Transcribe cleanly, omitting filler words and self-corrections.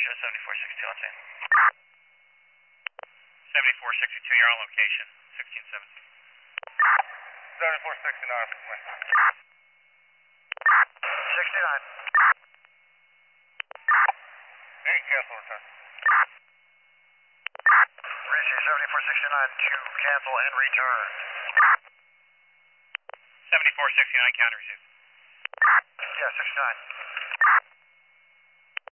Joe 7462, let's see. 7462, you're on location. 1617. 7469. 69. Hey, cancel return. Richie 7469 to cancel and return. 7469, counter received. Yeah, 69.